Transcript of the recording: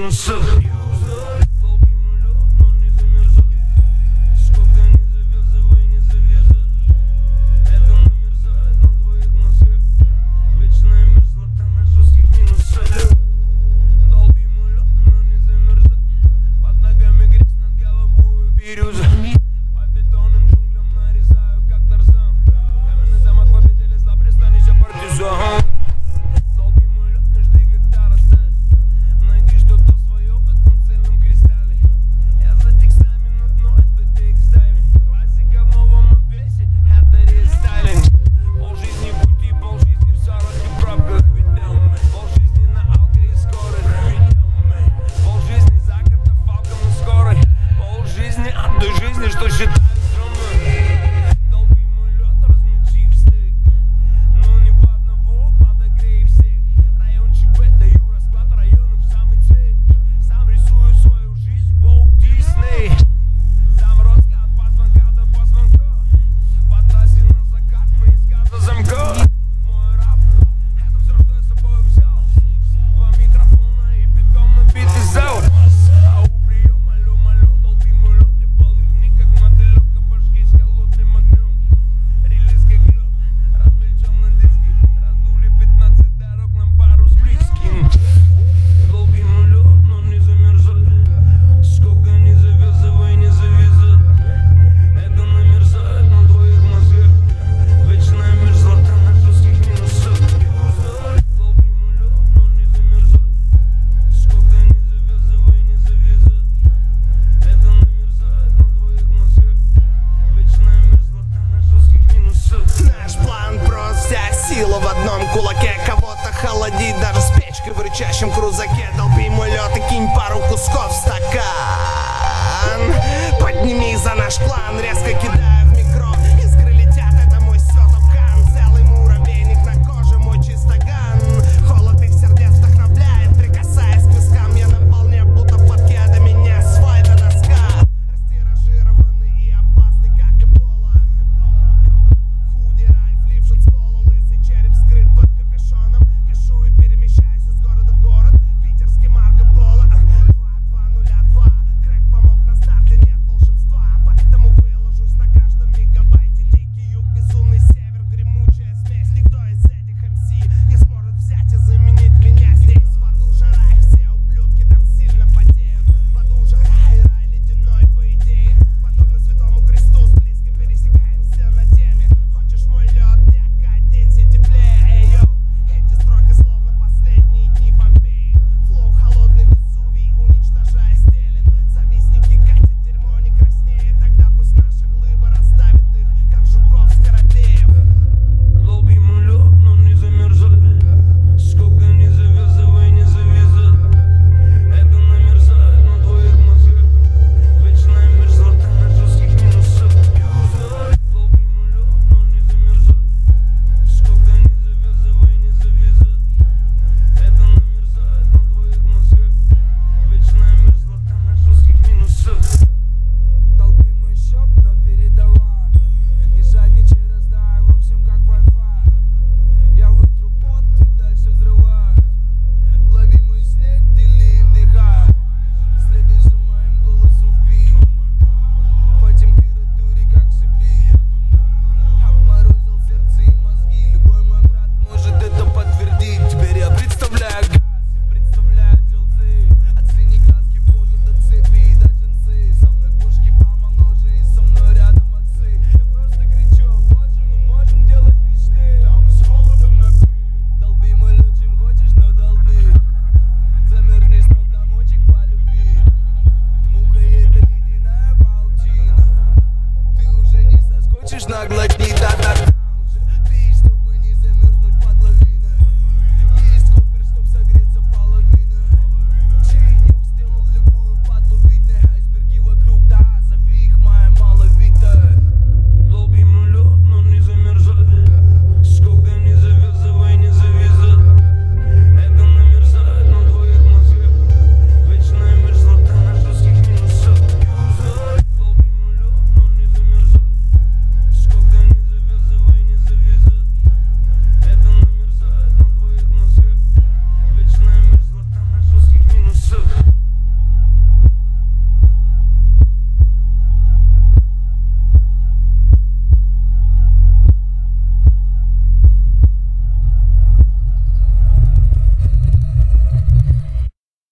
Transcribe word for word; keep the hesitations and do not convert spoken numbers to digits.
минусы. По бетонным джунглям нарезаю, как Тарзан. Каменный замок в обители зла, пристанище партизан. Долби мой лед, не жди, когда растает. Найди что-то свое в этом цельном кристалле. Я за текстами на дно, это текст дайвинг. Классика в новом обвесе, это рестайлинг. Полжизни пути, полжизни в сорок и пробках. Полжизни на алке и скорых. Полжизни за катафалком и скорой. Полжизни от той жизни, что считаю стрёмной. Долби мой лед, размельчи в стык. Но не в одного, подогрей всех. Район ЧП, даю расклад районов в самый цвет. Сам рисую свою жизнь, Walt Disney. Заморозка от позвонка до позвонка. По трассе на закат мы из газа замка. Мой рап, это все, что я с собой взял. Два микрофона и битком набитый зал. А у приема алё-малё, долби мой лед. И полыхни, как мотылёк, обожги с холодным огнем. Релиз как лед, размельчен на диске. Раздули пятнадцать дорог на пару с близким. Долби мой лед, но не замерзай. Сколько не завязывай, не завязай. Это намерзает на твоих мозгах. Вечная мерзлота на жестких минусах. Долби мой лед, но не замерзай. Сколько не завязывай, не завязай. Это намерзает на твоих мозгах. Вечная мерзлота на жестких минусах. Наш план прост, вся сила в одном кулаке. Кого-то холодить даже с печкой в рычащем крузаке. Долби мой лед и кинь пару кусков в стакан. Подними за наш клан, резко кидай